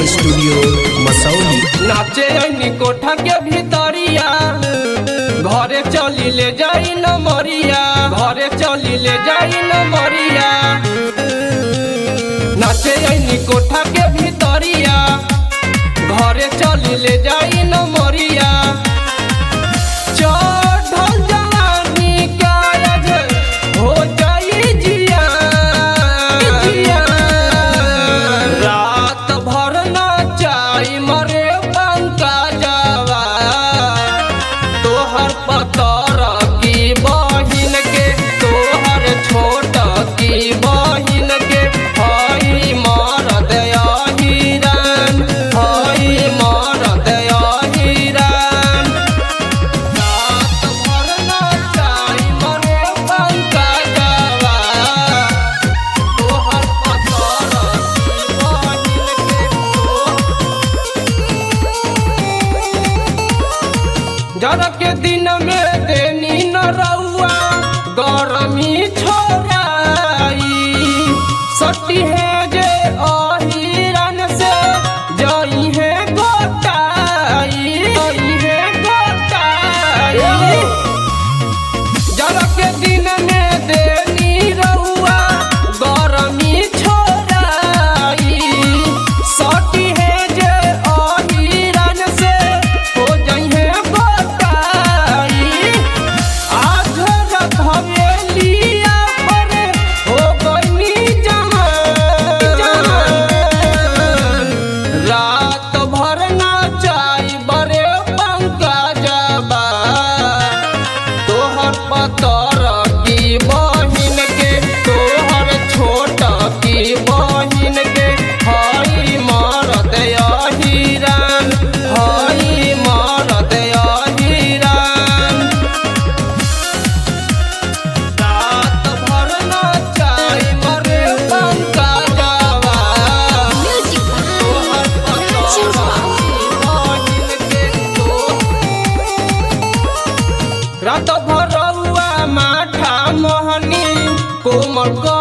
Studio Masauli. नाचे ऐनी कोठा के भीतरिया घरे चली ले जाई न मरिया, घरे चली ले जाई न मरिया। नाचे ऐनी कोठा के भीतरिया घरे चली ले जाई न मरिया। चढ़ल जवानी काज हो जाई जिया, रात भर नाचाई मरे पंका जावा। तोहर पतर की बहिन के, तोहर छोट की बहिन के हई मरद हिरान, हई मरद हिरान। रात भर नाचाई मरे पंका जावा। तोहर पतर की बहिन के जरा के दिन में देनी न रउआ गरमी छोड़ाई। सटी है जे अहिरन से जई है गोटाई, जई है गोटाई। जरा के दिन में देनी रउआ गरमी छोड़ाई। सटी है जे अहिरन से हो जई है गोटाई। आज रात हवेलिया पर हो गईनी जवान। रात भर नाचाई बरे पंका जाबा। तोहर पतर की बहिन के, तोहर छोट की बहिन के हई मरद हिरान, हई मरद हिरान। रात भर नाचाई मरे पंका जावा। तोहर पतर की बहिन के, रात भर रउआ माठा मोहनी कोमल